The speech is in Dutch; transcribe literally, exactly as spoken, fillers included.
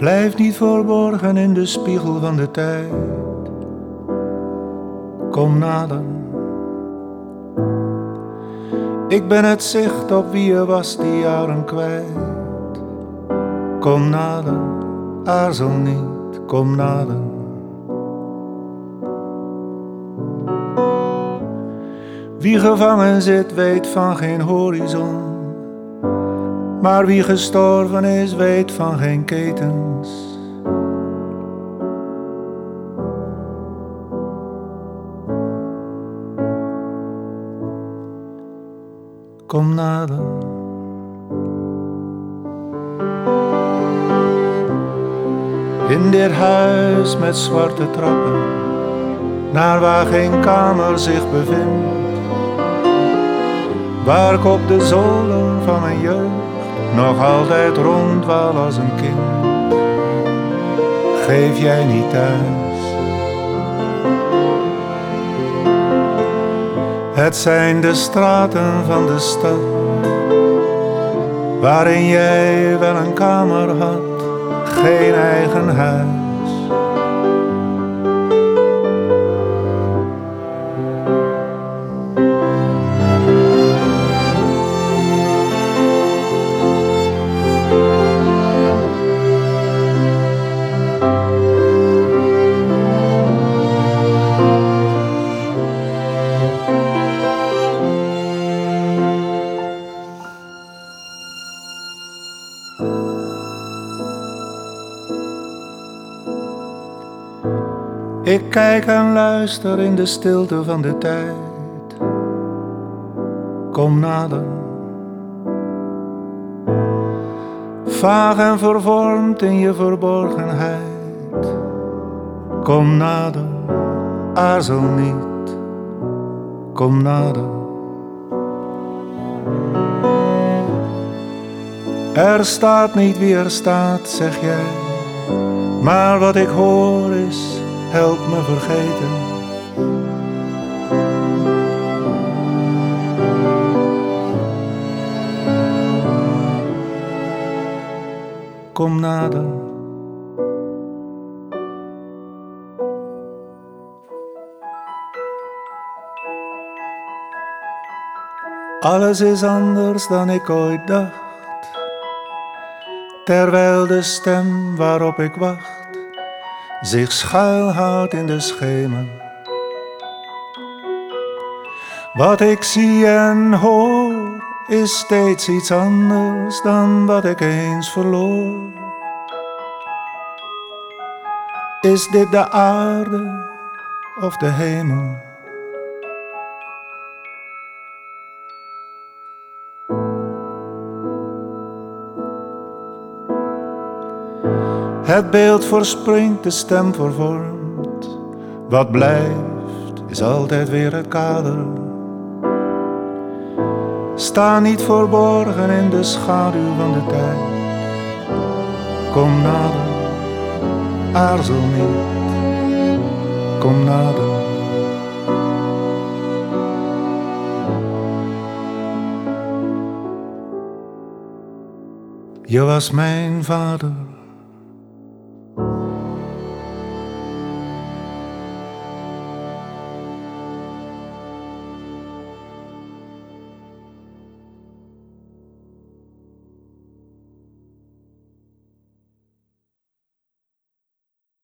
Blijf niet verborgen in de spiegel van de tijd. Kom nader. Ik ben het zicht op wie je was die jaren kwijt. Kom nader, aarzel niet, kom nader. Wie gevangen zit weet van geen horizon, maar wie gestorven is weet van geen ketens. Kom nader. In dit huis met zwarte trappen, naar waar geen kamer zich bevindt, waar ik op de zolder van mijn jeugd nog altijd rondwaal als een kind. Geef jij niet thuis? Het zijn de straten van de stad, waarin jij wel een kamer had, geen eigen huis. Ik kijk en luister in de stilte van de tijd. Kom nader. Vaag en vervormd in je verborgenheid. Kom nader, aarzel niet. Kom nader. Er staat niet wie er staat, zeg jij. Maar wat ik hoor is: help me vergeten. Kom nader. Alles is anders dan ik ooit dacht, terwijl de stem waarop ik wacht zich schuilhoudt in de schemer. Wat ik zie en hoor is steeds iets anders dan wat ik eens verloor. Is dit de aarde of de hemel? Het beeld verspringt, de stem vervormt. Wat blijft is altijd weer het kader. Sta niet verborgen in de schaduw van de tijd. Kom nader, aarzel niet. Kom nader. Je was mijn vader.